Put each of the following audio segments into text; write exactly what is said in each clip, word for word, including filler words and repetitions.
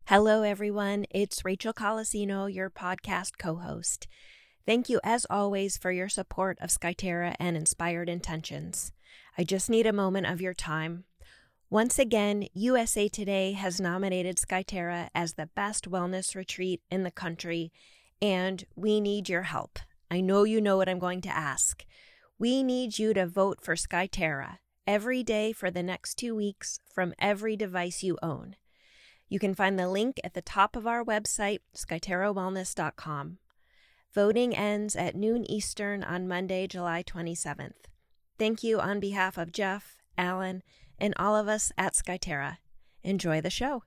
Hello, everyone. It's Rachel Colasino, your podcast co-host. Thank you, as always, for your support of Skyterra and Inspired Intentions. I just need a moment of your time. Once again, U S A Today has nominated Skyterra as the best wellness retreat in the country, and we need your help. I know you know what I'm going to ask. We need you to vote for Skyterra every day for the next two weeks from every device you own. You can find the link at the top of our website, skyterra wellness dot com. Voting ends at noon Eastern on Monday, July twenty-seventh. Thank you on behalf of Jeff, Alan, and all of us at Skyterra. Enjoy the show.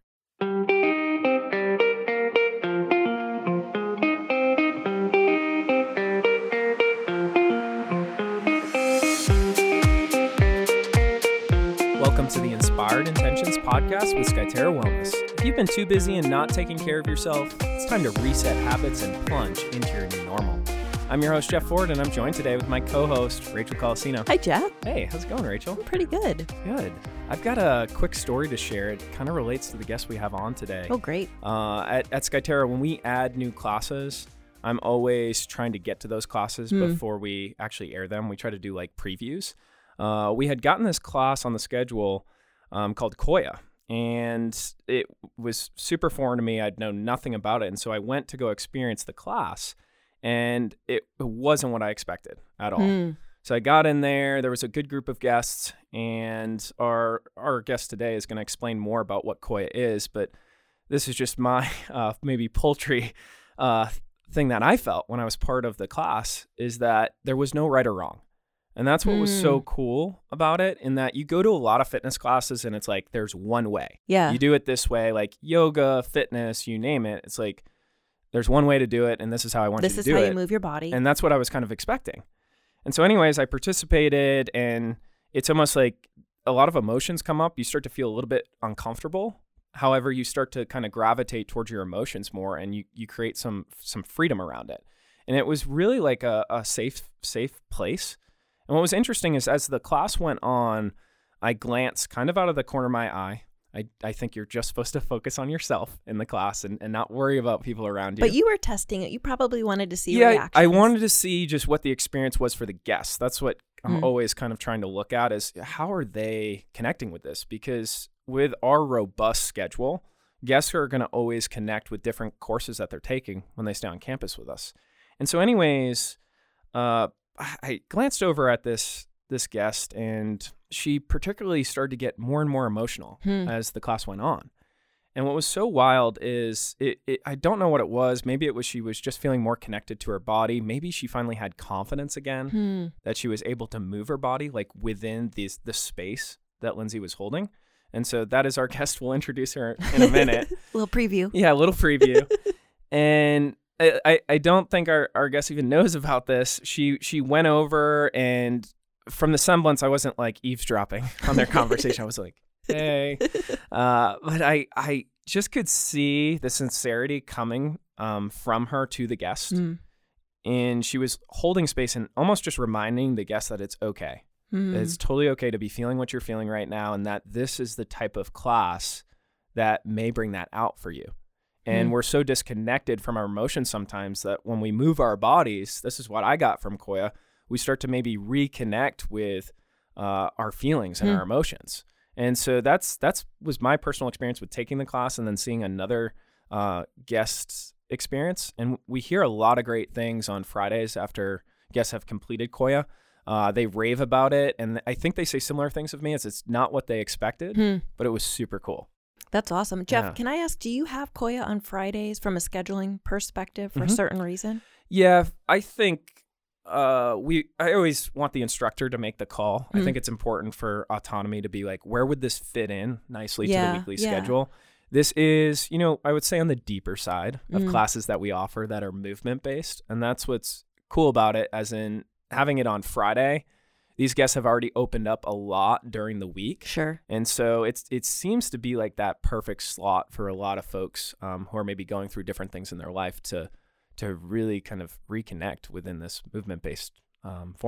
Welcome to the Inspired Intentions podcast with Skyterra Wellness. If you've been too busy and not taking care of yourself, it's time to reset habits and plunge into your new normal. I'm your host, Jeff Ford, and I'm joined today with my co-host, Rachel Colasino. Hi, Jeff. Hey, how's it going, Rachel? I'm pretty good. Good. I've got a quick story to share. It kind of relates to the guest we have on today. Oh, great. Uh, at, at Skyterra, when we add new classes, I'm always trying to get to those classes Hmm. before we actually air them. We try to do like previews. Uh, we had gotten this class on the schedule um, called Koya, and it was super foreign to me. I'd known nothing about it, and so I went to go experience the class, and it wasn't what I expected at all. Hmm. So I got in there. There was a good group of guests, and our our guest today is going to explain more about what Koya is, but this is just my uh, maybe paltry uh, thing that I felt when I was part of the class, is that there was no right or wrong. And that's what was so cool about it, in that you go to a lot of fitness classes and it's like, there's one way. Yeah. You do it this way, like yoga, fitness, you name it. It's like, there's one way to do it, and this is how I want This you is to do how it. you move your body. And that's what I was kind of expecting. And so anyways, I participated, and it's almost like a lot of emotions come up. You start to feel a little bit uncomfortable. However, you start to kind of gravitate towards your emotions more, and you, you create some some freedom around it. And it was really like a, a safe, safe place. And what was interesting is, as the class went on, I glanced kind of out of the corner of my eye. I, I think you're just supposed to focus on yourself in the class and, and not worry about people around you. But you were testing it. You probably wanted to see yeah, reactions. I wanted to see just what the experience was for the guests. That's what I'm Mm. always kind of trying to look at, is how are they connecting with this? Because with our robust schedule, guests are going to always connect with different courses that they're taking when they stay on campus with us. And so anyways, uh, I glanced over at this this guest, and she particularly started to get more and more emotional Hmm. as the class went on. And what was so wild is, it, it I don't know what it was. Maybe it was she was just feeling more connected to her body. Maybe she finally had confidence again, Hmm. that she was able to move her body like within these the space that Lindsay was holding. And so that is our guest. We'll introduce her in a minute. Little preview. Yeah, a little preview. And I, I don't think our, our guest even knows about this. She she went over, and from the semblance, I wasn't like eavesdropping on their conversation. I was like, hey. Uh, but I, I just could see the sincerity coming um, from her to the guest. Mm. And she was holding space and almost just reminding the guest that it's okay. Mm. That it's totally okay to be feeling what you're feeling right now, and that this is the type of class that may bring that out for you. And Mm. we're so disconnected from our emotions sometimes that when we move our bodies, this is what I got from Koya, we start to maybe reconnect with uh, our feelings and Mm. our emotions. And so that's that's was my personal experience with taking the class, and then seeing another uh, guest experience. And we hear a lot of great things on Fridays after guests have completed Koya. Uh, they rave about it, and I think they say similar things of me, as it's not what they expected, Hmm. but it was super cool. That's awesome. Jeff, Yeah. can I ask, do you have Koya on Fridays from a scheduling perspective for a Mhm. certain reason? Yeah, I think uh, we. I always want the instructor to make the call. I Mm. think it's important for autonomy to be like, where would this fit in nicely to Yeah, the weekly yeah. schedule? This is, you know, I would say on the deeper side of Mm. classes that we offer that are movement based, and that's what's cool about it. As in having it on Friday, these guests have already opened up a lot during the week. Sure. And so it's it seems to be like that perfect slot for a lot of folks um, who are maybe going through different things in their life to to really kind of reconnect within this movement-based um, form.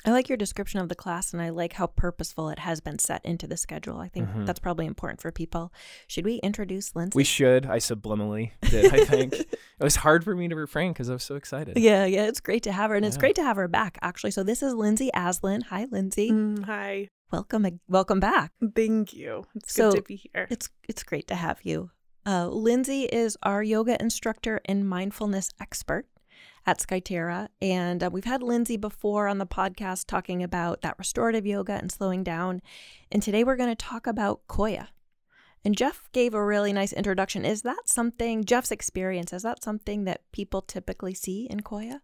I like your description of the class, and I like how purposeful it has been set into the schedule. I think Mhm. that's probably important for people. Should we introduce Lindsay? We should. I subliminally did, I think. It was hard for me to refrain because I was so excited. Yeah, yeah, it's great to have her, and it's Yeah. great to have her back, actually. So this is Lindsay Aslin. Hi, Lindsay. Mm, hi. Welcome, ag- welcome back. Thank you. It's So, good to be here. It's it's great to have you. Uh, Lindsay is our yoga instructor and mindfulness expert at Skyterra, and uh, we've had Lindsay before on the podcast talking about that restorative yoga and slowing down, and today we're going to talk about Koya. And Jeff gave a really nice introduction. Is that something, Jeff's experience, is that something that people typically see in Koya?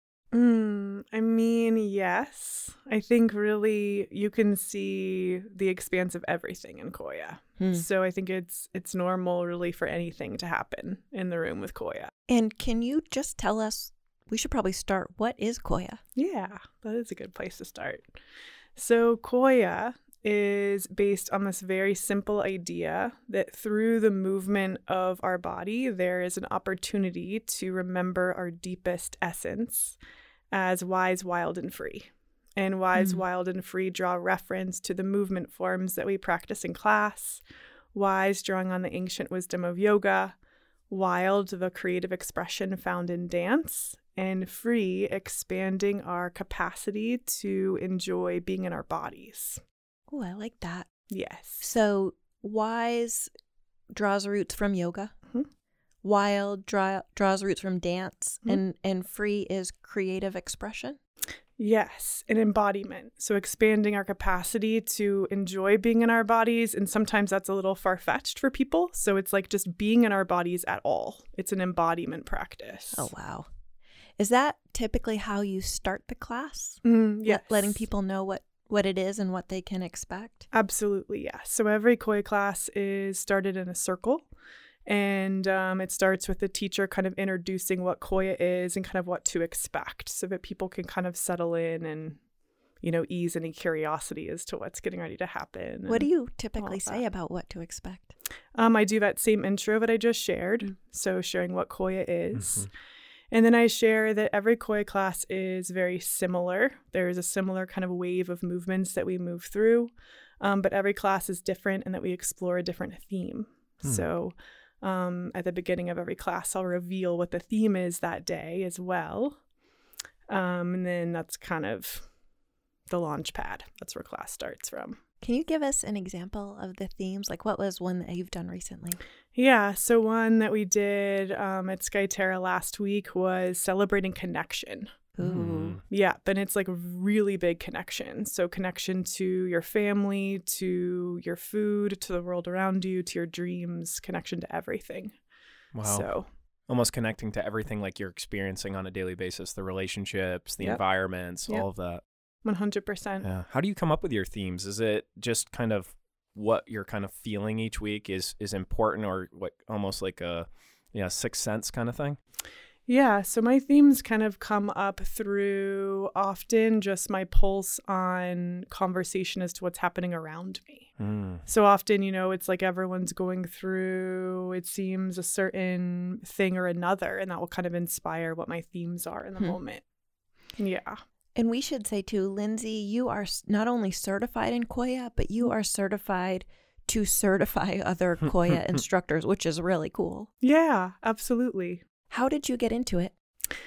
Mm, I mean, yes. I think really you can see the expanse of everything in Koya. Hmm. So I think it's it's normal really for anything to happen in the room with Koya. And can you just tell us, we should probably start, what is Koya? Yeah, that is a good place to start. So Koya is based on this very simple idea that through the movement of our body, there is an opportunity to remember our deepest essence as wise, wild, and free. And wise, Mm. wild, and free draw reference to the movement forms that we practice in class. Wise, drawing on the ancient wisdom of yoga. Wild, the creative expression found in dance. And free, expanding our capacity to enjoy being in our bodies. Oh, I like that. Yes. So wise draws roots from yoga. Mhm. Wild draw, draws roots from dance. Mhm. And, and free is creative expression. Yes, an embodiment. So expanding our capacity to enjoy being in our bodies. And sometimes that's a little far-fetched for people. So it's like just being in our bodies at all. It's an embodiment practice. Oh, wow. Is that typically how you start the class? Mm, yes. Let- letting people know what, what it is and what they can expect? Absolutely, yes. So every Koya class is started in a circle. And um, it starts with the teacher kind of introducing what Koya is and kind of what to expect so that people can kind of settle in and, you know, ease any curiosity as to what's getting ready to happen. What do and you typically all say that. about what to expect? Um, I do that same intro that I just shared. Mm. So sharing what Koya is. Mhm. And then I share that every Koya class is very similar. There is a similar kind of wave of movements that we move through, um, but every class is different and that we explore a different theme. Hmm. So um, at the beginning of every class, I'll reveal what the theme is that day as well. Um, and then that's kind of the launch pad. That's where class starts from. Can you give us an example of the themes? Like, what was one that you've done recently? Yeah, so one that we did um, at Skyterra last week was celebrating connection. Ooh. Mm. Yeah, but it's like a really big connection. So connection to your family, to your food, to the world around you, to your dreams, connection to everything. Wow. So Almost connecting to everything like you're experiencing on a daily basis, the relationships, the Yep. environments, Yep. all of that. one hundred percent. Yeah. How do you come up with your themes? Is it just kind of what you're kind of feeling each week is is important, or what, almost like a yeah, sixth sense kind of thing? Yeah, so my themes kind of come up through often just my pulse on conversation as to what's happening around me. Mm. So often, you know, it's like everyone's going through, it seems, a certain thing or another, and that will kind of inspire what my themes are in the Hmm. moment. Yeah. And we should say too, Lindsay, you are s- not only certified in Koya, but you are certified to certify other Koya instructors, which is really cool. Yeah, absolutely. How did you get into it?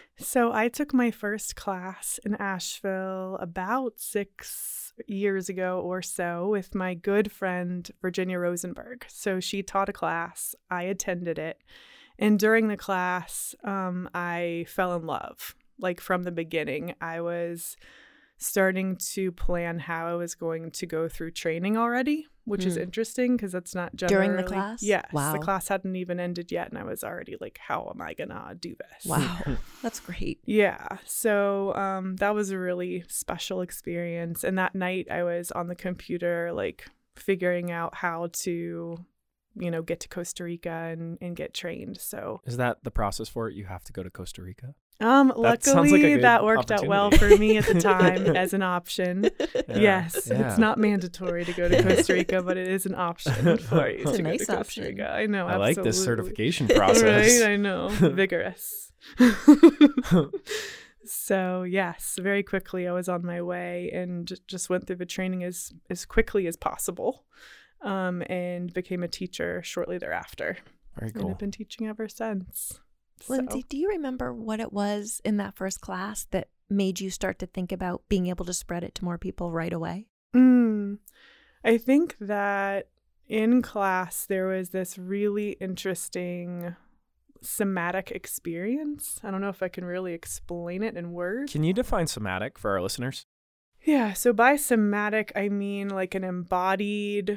So I took my first class in Asheville about six years ago or so with my good friend, Virginia Rosenberg. So she taught a class. I attended it. And during the class, um, I fell in love. Like from the beginning, I was starting to plan how I was going to go through training already, which is Hmm. interesting because that's not generally. During the class? Yes. Wow. The class hadn't even ended yet. And I was already like, how am I going to do this? Wow, that's great. Yeah. So um, that was a really special experience. And that night I was on the computer, like figuring out how to, you know, get to Costa Rica and, and get trained. So Is that the process for it? You have to go to Costa Rica? um, That sounds like a luckily good that worked out well opportunity. for me at the time as an option. Yeah. Yes. Yeah. It's not mandatory to go to Costa Rica, but it is an option for you It's a to go nice to Costa option. Rica. I know. I like this absolutely. certification process. Right, I know. Vigorous. So yes, very quickly I was on my way and just went through the training as, as quickly as possible, um, and became a teacher shortly thereafter. Very cool. And I've been teaching ever since. Lindsay, So. do you remember what it was in that first class that made you start to think about being able to spread it to more people right away? Mm, I think that in class there was this really interesting somatic experience. I don't know if I can really explain it in words. Can you define somatic for our listeners? Yeah, so by somatic, I mean like an embodied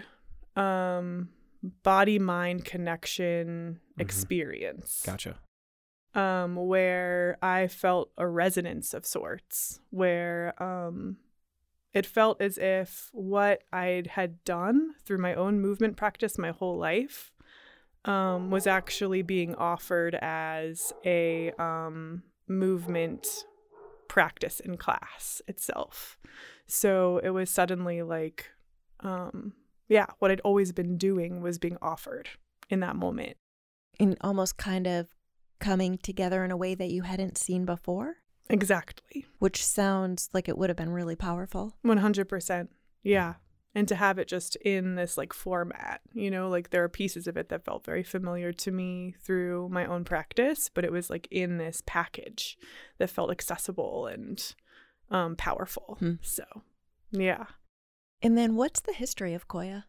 um, body-mind connection Mm-hmm. experience. Gotcha. Um, where I felt a resonance of sorts, where um, it felt as if what I had done through my own movement practice my whole life um, was actually being offered as a um, movement practice in class itself. So it was suddenly like, um, yeah, what I'd always been doing was being offered in that moment. And almost kind of coming together in a way that you hadn't seen before, Exactly. which sounds like it would have been really powerful. one hundred percent. Yeah. And to have it just in this like format, you know, like there are pieces of it that felt very familiar to me through my own practice, but it was like in this package that felt accessible and um, powerful. Hmm. So, yeah. And then what's the history of Koya?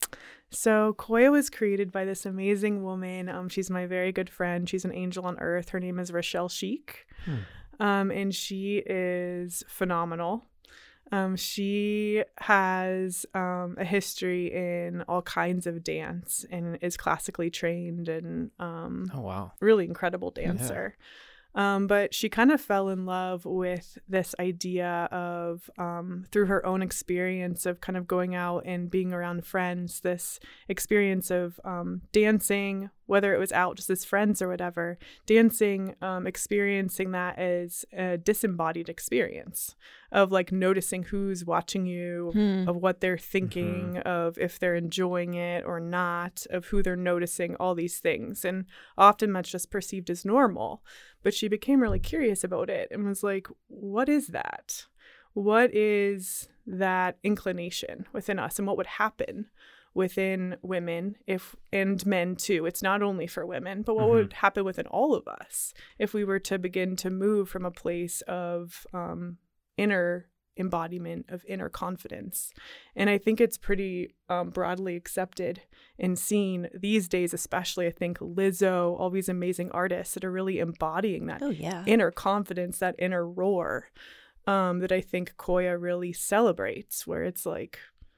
So Koya was created by this amazing woman. Um, she's my very good friend. She's an angel on earth. Her name is Rochelle Sheik. Hmm. Um, and she is phenomenal. Um, she has um, a history in all kinds of dance and is classically trained and um, Oh, wow. really incredible dancer. Um, but she kind of fell in love with this idea of, um, through her own experience of kind of going out and being around friends, this experience of um, dancing, whether it was out just as friends or whatever, dancing, um, experiencing that as a disembodied experience of like noticing who's watching you, Hmm. of what they're thinking, of if they're enjoying it or not, of who they're noticing, all these things. And often that's just perceived as normal. But she became really curious about it and was like, what is that? What is that inclination within us? And what would happen within women if and men too? It's not only for women, but what Mhm. would happen within all of us if we were to begin to move from a place of um, inner embodiment, of inner confidence. And I think it's pretty um, broadly accepted and seen these days, especially. I think Lizzo, all these amazing artists that are really embodying that Oh, yeah. inner confidence, that inner roar, um, that I think Koya really celebrates, where it's like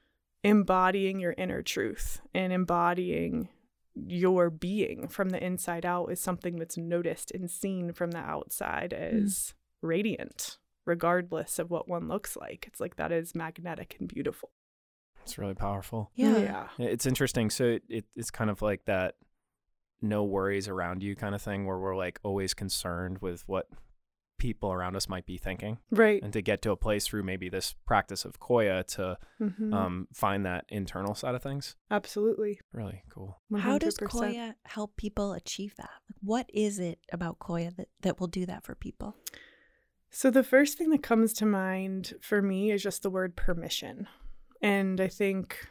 embodying your inner truth and embodying your being from the inside out is something that's noticed and seen from the outside as radiant, regardless of what one looks like. It's like that is magnetic and beautiful. It's really powerful. Yeah. Yeah, it's interesting. So it, it it's kind of like that no worries around you kind of thing where we're like always concerned with what people around us might be thinking. Right. And to get to a place through maybe this practice of Koya to Mm-hmm. um, find that internal side of things. Absolutely. Really cool. How does one hundred percent. Koya help people achieve that? Like, what is it about Koya that, that will do that for people? So the first thing that comes to mind for me is just the word permission. And I think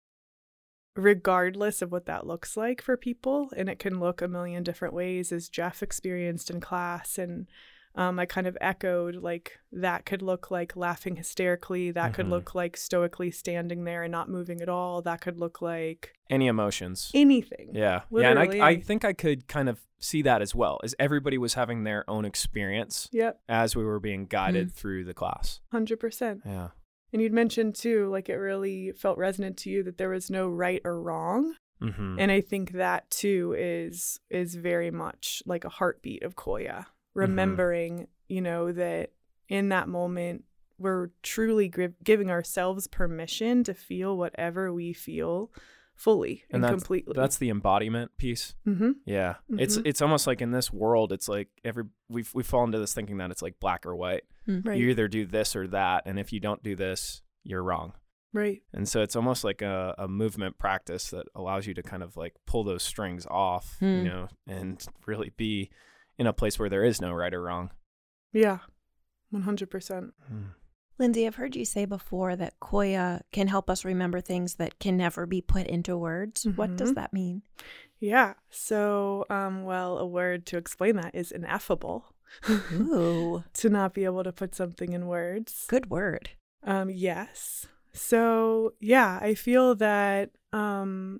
regardless of what that looks like for people, and it can look a million different ways, as Jeff experienced in class, and um, I kind of echoed, like that could look like laughing hysterically, that could Mhm. look like stoically standing there and not moving at all, that could look like Any emotions. anything. Yeah. Yeah. Literally And I, I anything. think I could kind of see that as well, as everybody was having their own experience Yep, as we were being guided through the class. one hundred percent. Yeah. And you'd mentioned too, like it really felt resonant to you that there was no right or wrong. Mm-hmm. And I think that too is is very much like a heartbeat of Koya, remembering, you know, that in that moment we're truly gi- giving ourselves permission to feel whatever we feel fully and, And that's- completely. That's the embodiment piece. mm-hmm. Yeah. It's Mhm. it's almost like in this world, it's like every we've we fall into this thinking that it's like black or white. Right. You either do this or that, and if you don't do this, you're wrong. Right. And so it's almost like a, a movement practice that allows you to kind of like pull those strings off, Hmm. you know, and really be in a place where there is no right or wrong. Yeah. one hundred percent. Mm. Lindsay, I've heard you say before that Koya can help us remember things that can never be put into words. Mm-hmm. What does that mean? Yeah. So, um, well, a word to explain that is ineffable. Ooh. To not be able to put something in words. Good word. Um, yes. So, yeah, I feel that um,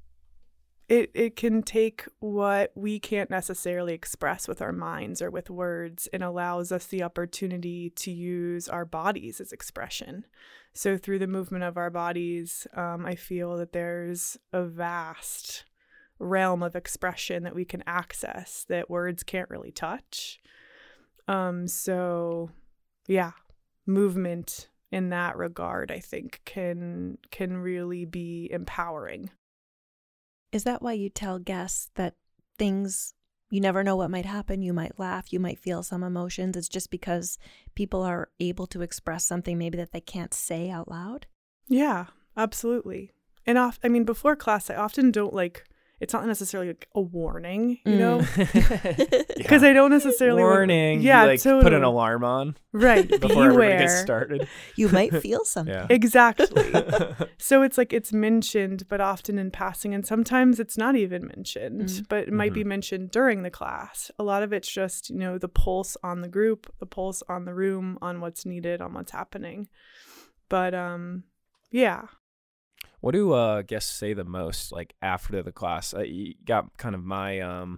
it it can take what we can't necessarily express with our minds or with words and allows us the opportunity to use our bodies as expression. So through the movement of our bodies, um, I feel that there's a vast realm of expression that we can access that words can't really touch. Um, so, yeah, movement in that regard, I think, can can really be empowering. Is that why you tell guests that things, you never know what might happen? You might laugh, you might feel some emotions. It's just because people are able to express something maybe that they can't say out loud? Yeah, absolutely. And off, I mean, before class, I often don't like, it's not necessarily like a warning, you mm. know, because yeah. I don't necessarily warning. Want, yeah, you, like totally. Put an alarm on, right? Before Beware. Everybody gets started. You might feel something. Yeah. Exactly. So it's like it's mentioned, but often in passing, and sometimes it's not even mentioned, mm. but it might mm-hmm. be mentioned during the class. A lot of it's just, you know, the pulse on the group, the pulse on the room, on what's needed, on what's happening. But um, yeah. What do uh, guests say the most, like, after the class? Uh, you got kind of my um,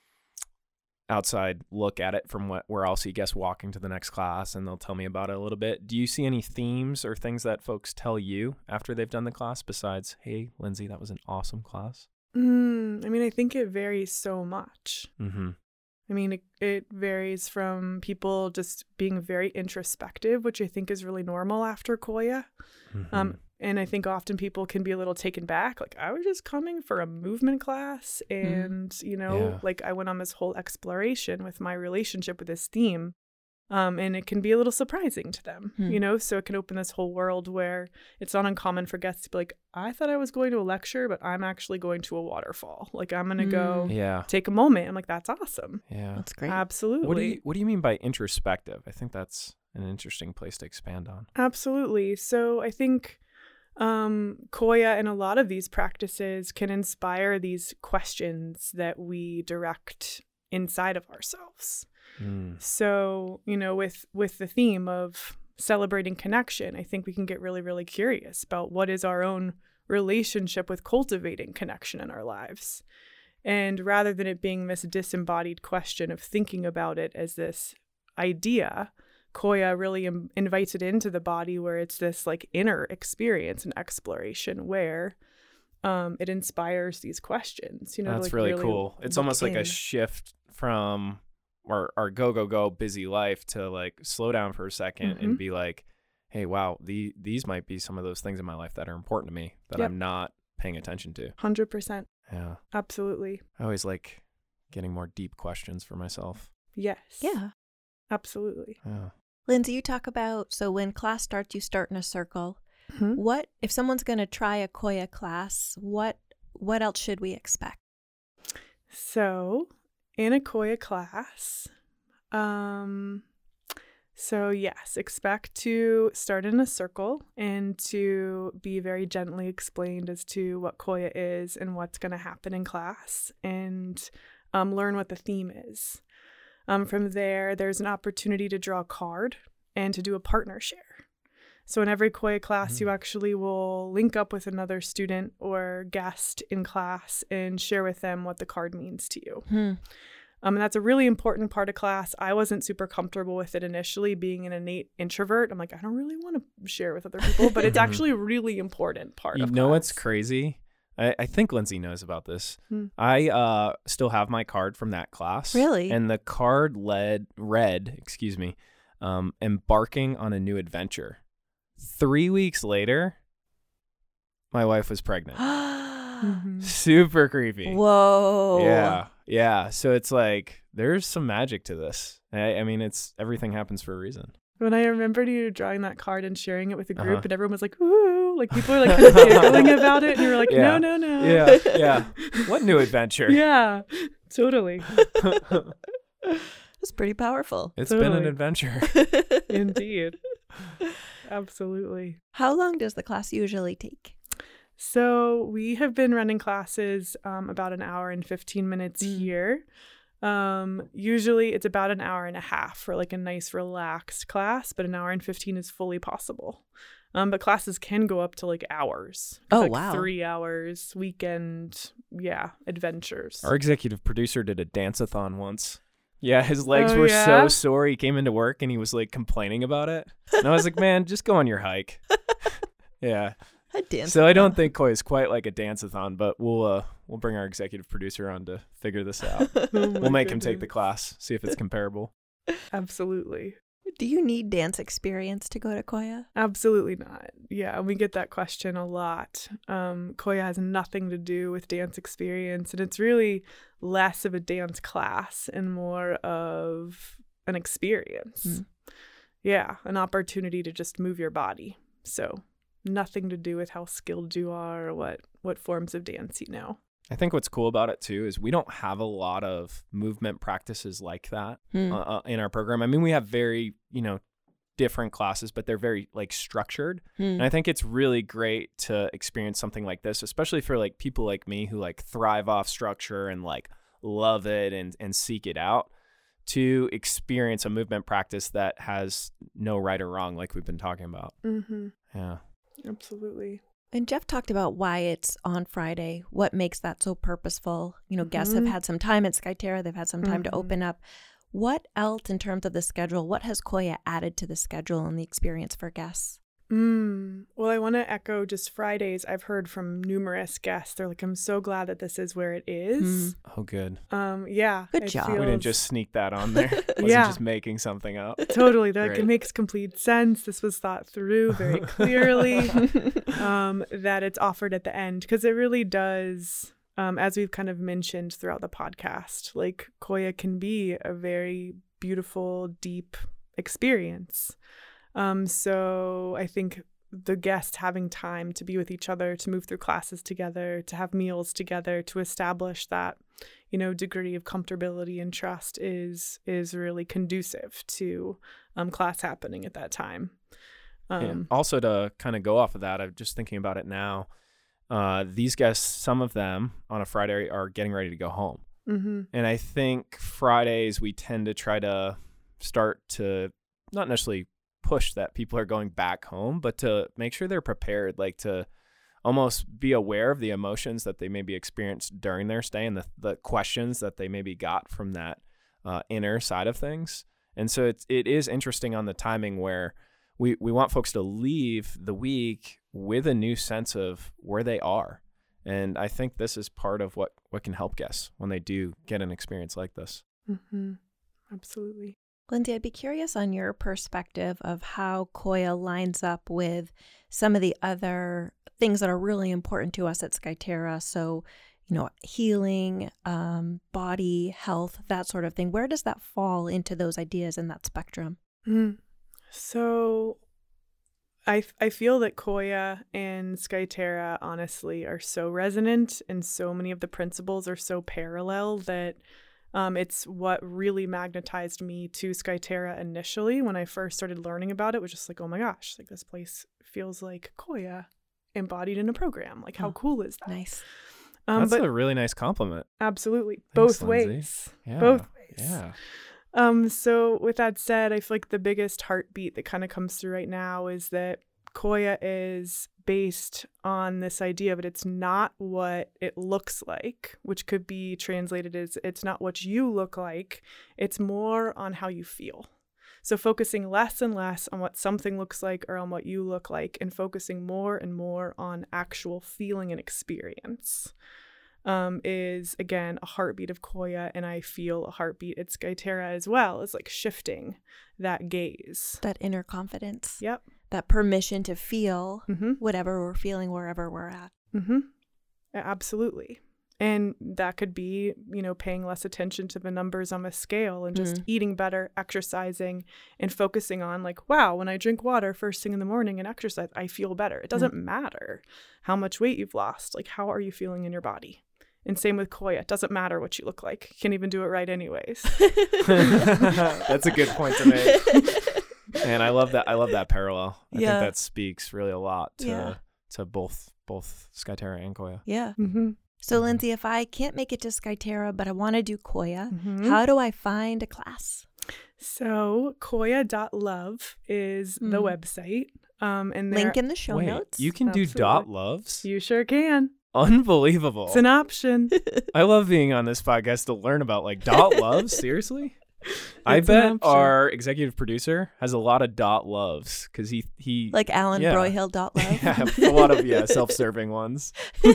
outside look at it from what where I'll see guests walking to the next class, and they'll tell me about it a little bit. Do you see any themes or things that folks tell you after they've done the class besides, hey, Lindsay, that was an awesome class? Mm, I mean, I think it varies so much. Mm-hmm. I mean, it, it varies from people just being very introspective, which I think is really normal after Koya. Mm-hmm. Um, and I think often people can be a little taken back. Like, I was just coming for a movement class. And, mm-hmm. you know, yeah. like I went on this whole exploration with my relationship with this theme. Um, and it can be a little surprising to them, mm-hmm. you know, so it can open this whole world where it's not uncommon for guests to be like, I thought I was going to a lecture, but I'm actually going to a waterfall. Like, I'm going to go yeah. take a moment. I'm like, that's awesome. Yeah, that's great. Absolutely. What do you, what do you mean by introspective? I think that's an interesting place to expand on. Absolutely. So I think um, Koya and a lot of these practices can inspire these questions that we direct inside of ourselves. Mm. So, you know, with, with the theme of celebrating connection, I think we can get really, really curious about what is our own relationship with cultivating connection in our lives. And rather than it being this disembodied question of thinking about it as this idea, Koya really im- invites it into the body where it's this like inner experience and exploration where um, it inspires these questions. You know, that's like really, really cool. It's almost in. like a shift from our, our go, go, go busy life to like slow down for a second mm-hmm. and be like, hey, wow, the, these might be some of those things in my life that are important to me that yep. I'm not paying attention to. one hundred percent. Yeah. Absolutely. I always like getting more deep questions for myself. Yes. Yeah. Absolutely. Yeah. Lindsay, you talk about, so when class starts, you start in a circle. Mm-hmm. What, if someone's going to try a Koya class, what what else should we expect? So, in a Koya class, um, so yes, expect to start in a circle and to be very gently explained as to what Koya is and what's going to happen in class, and um, learn what the theme is. Um, from there, there's an opportunity to draw a card and to do a partner share. So in every Koya class, mm-hmm. you actually will link up with another student or guest in class and share with them what the card means to you. Hmm. Um, and that's a really important part of class. I wasn't super comfortable with it initially, being an innate introvert. I'm like, I don't really want to share with other people, but it's actually a really important part you of class. You know what's crazy? I, I think Lindsay knows about this. Hmm. I uh, still have my card from that class. Really? And the card led, read, excuse me, um, embarking on a new adventure. Three weeks later, my wife was pregnant. Mm-hmm. Super creepy. Whoa. Yeah. Yeah. So it's like, there's some magic to this. I, I mean, it's everything happens for a reason. When I remembered you drawing that card and sharing it with a group, uh-huh. and everyone was like, ooh, like people are like kind of giggling about it. And you were like, yeah. no, no, no. Yeah. Yeah. What new adventure? Yeah, totally. That's pretty powerful. It's Totally. been an adventure. Indeed. Absolutely. How long does the class usually take? So we have been running classes um, about an hour and fifteen minutes Mm. here. Um, usually it's about an hour and a half for like a nice relaxed class, but an hour and fifteen is fully possible. Um, but classes can go up to like hours. Oh, like wow. Three hours, weekend, yeah, adventures. Our executive producer did a dance-a-thon once. Yeah, his legs Oh, were yeah? so sore. He came into work and he was like complaining about it. And I was like, man, just go on your hike. Yeah. A dance. So I don't think Koi is quite like a dance-a-thon, but we'll uh, we'll bring our executive producer on to figure this out. Oh my We'll make him take the goodness. class, see if it's comparable. Absolutely. Do you need dance experience to go to Koya? Absolutely not. Yeah, we get that question a lot. Um, Koya has nothing to do with dance experience, and it's really less of a dance class and more of an experience. Mm. Yeah, an opportunity to just move your body. So nothing to do with how skilled you are or what, what forms of dance you know. I think what's cool about it too is we don't have a lot of movement practices like that Hmm. uh, uh, in our program. I mean, we have very, you know, different classes, but they're very like structured. Hmm. And I think it's really great to experience something like this, especially for like people like me who like thrive off structure and like love it and, and seek it out, to experience a movement practice that has no right or wrong, like we've been talking about. Mm-hmm. Yeah. Absolutely. And Jeff talked about why it's on Friday, what makes that so purposeful. You know, guests have Mhm. had some time at Skyterra, they've had some time to Mhm. open up. What else in terms of the schedule, what has Koya added to the schedule and the experience for guests? Mm. Well, I want to echo just Fridays. I've heard from numerous guests. They're like, I'm so glad that this is where it is. Oh, good. Um, yeah. Good it job. We didn't feels- just sneak that on there. Wasn't Yeah. just making something up. Totally. They're like, Great. it makes complete sense. This was thought through very clearly. um, that it's offered at the end, because it really does, um, as we've kind of mentioned throughout the podcast, like Koya can be a very beautiful, deep experience. Um, so I think the guests having time to be with each other, to move through classes together, to have meals together, to establish that, you know, degree of comfortability and trust is is really conducive to um, class happening at that time. Um, Yeah. Also, to kind of go off of that, I'm just thinking about it now. Uh, these guests, some of them on a Friday are getting ready to go home. mhm. And I think Fridays we tend to try to start to not necessarily push that people are going back home, but to make sure they're prepared, like to almost be aware of the emotions that they maybe experienced during their stay and the, the questions that they maybe got from that uh, inner side of things. And so it's, it is interesting on the timing where we, we want folks to leave the week with a new sense of where they are. And I think this is part of what, what can help guests when they do get an experience like this. Mhm. Absolutely. Lindsay, I'd be curious on your perspective of how Koya lines up with some of the other things that are really important to us at Skyterra. So, you know, healing, um, body, health, that sort of thing. Where does that fall into those ideas in that spectrum? Mm. So I, I feel that Koya and Skyterra honestly are so resonant, and so many of the principles are so parallel that um, it's what really magnetized me to Skyterra initially. When I first started learning about it, was just like, oh my gosh, like this place feels like Koya embodied in a program. Like, how Oh, cool is that? Nice. Um, That's but a really nice compliment. absolutely, Thanks, both Lindsay. ways. Yeah. Both ways. Yeah. Um, so with that said, I feel like the biggest heartbeat that kind of comes through right now is that Koya is based on this idea of it. It's not what it looks like, which could be translated as it's not what you look like. It's more on how you feel. So focusing less and less on what something looks like or on what you look like, and focusing more and more on actual feeling and experience. Um, is again a heartbeat of Koya, and I feel a heartbeat at Skyterra as well. It's like shifting that gaze. That inner confidence, Yep. that permission to feel Mm-hmm. whatever we're feeling wherever we're at. Mm-hmm. Absolutely. And that could be, you know, paying less attention to the numbers on the scale and just Mhm. eating better, exercising, and focusing on like, wow, when I drink water first thing in the morning and exercise, I feel better. It doesn't matter how much weight you've lost. Like, how are you feeling in your body? And same with Koya. It doesn't matter what you look like. You can't even do it right anyways. That's a good point to make. And I love that. I love that parallel. I Yeah. think that speaks really a lot to Yeah. to both both Skyterra and Koya. Yeah. Mm-hmm. So, Lindsay, if I can't make it to Skyterra, but I want to do Koya, Mm-hmm. how do I find a class? So koya dot love is the Mm. website. Um, and there, Link in the show Wait, notes. you can do Absolutely. dot loves? You sure can. Unbelievable. It's an option. I love being on this podcast to learn about like dot loves. Seriously? I It's an bet option. our executive producer has a lot of dot loves because he he Like Alan Yeah. Broyhill dot love. yeah, a lot of yeah self-serving ones.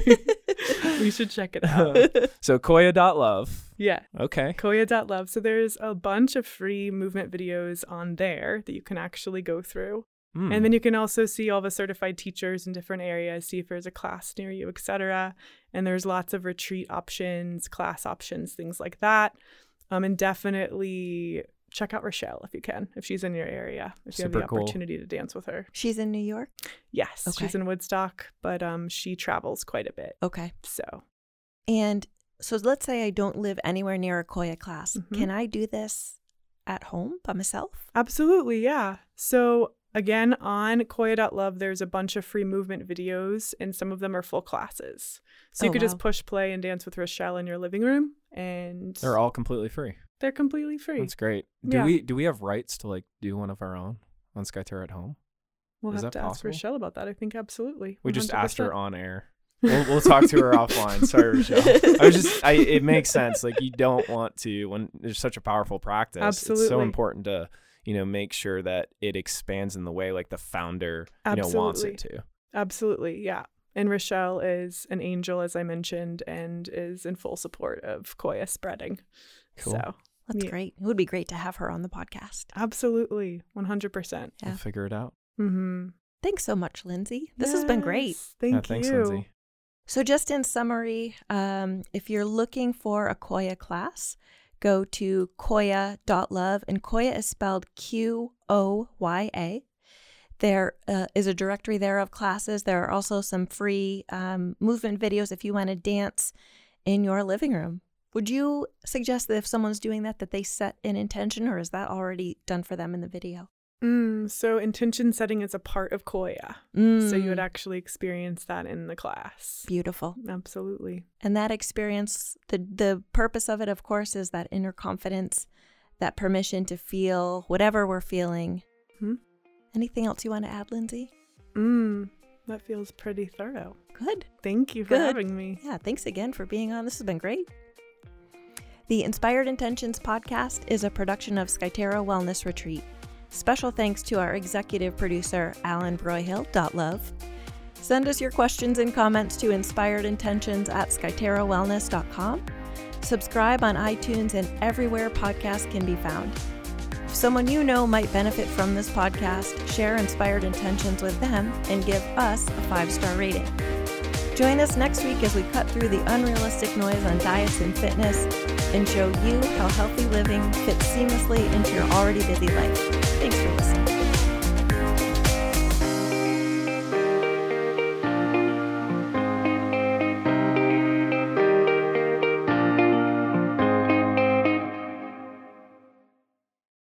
We should check it out. So Koya dot love. Yeah. Okay. koya dot love. So there's a bunch of free movement videos on there that you can actually go through. Mm. And then you can also see all the certified teachers in different areas, see if there's a class near you, et cetera. And there's lots of retreat options, class options, things like that. Um, and definitely check out Rochelle if you can, if she's in your area, if you have Super the cool. opportunity to dance with her. She's in New York? Yes, Okay. she's in Woodstock, but um, she travels quite a bit. Okay. So And so let's say I don't live anywhere near a Koya class. Mhm. Can I do this at home by myself? absolutely, yeah. So again, on koya dot love, there's a bunch of free movement videos, and some of them are full classes. So you Oh, could wow. just push play and dance with Rochelle in your living room, and They're all completely free. they're completely free. That's great. Do Yeah. we do we have rights to like do one of our own on Skyterra at home? We'll Is have that to ask possible? Rochelle about that. I think absolutely. We just one hundred asked her percent. on air. We'll, we'll talk to her offline. Sorry, Rochelle. I was just, I, it makes sense. Like you don't want to, when there's such a powerful practice, it's so Absolutely. important to, you know, make sure that it expands in the way like the founder, you know, wants it to. Absolutely, yeah. And Rochelle is an angel, as I mentioned, and is in full support of Koya spreading. Cool. So That's Yeah. great. It would be great to have her on the podcast. absolutely, one hundred percent. Yeah. We'll figure it out. Mm-hmm. Thanks so much, Lindsay. This has been great. Thank Yeah, thanks, you. Lindsay. So just in summary, um, if you're looking for a Koya class, go to koya dot love, and Koya is spelled Q O Y A. There uh, is a directory there of classes. There are also some free um, movement videos if you want to dance in your living room. Would you suggest that if someone's doing that, that they set an intention, or is that already done for them in the video? Mm, so intention setting is a part of Koya. Mm, So you would actually experience that in the class. beautiful. Absolutely. And that experience, the the purpose of it, of course, is that inner confidence, that permission to feel whatever we're feeling. Hmm. Anything else you want to add, Lindsay? Mm, that feels pretty thorough. Good. Thank you for Good. having me. Yeah, thanks again for being on. This has been great. The Inspired Intentions podcast is a production of Skyterra Wellness Retreat. Special thanks to our executive producer, Alan Broyhill. Love. Send us your questions and comments to inspiredintentions at skyterra wellness dot com. Subscribe on iTunes and everywhere podcasts can be found. If someone you know might benefit from this podcast, share Inspired Intentions with them and give us a five-star rating. Join us next week as we cut through the unrealistic noise on diets and fitness and show you how healthy living fits seamlessly into your already busy life. Thanks for listening.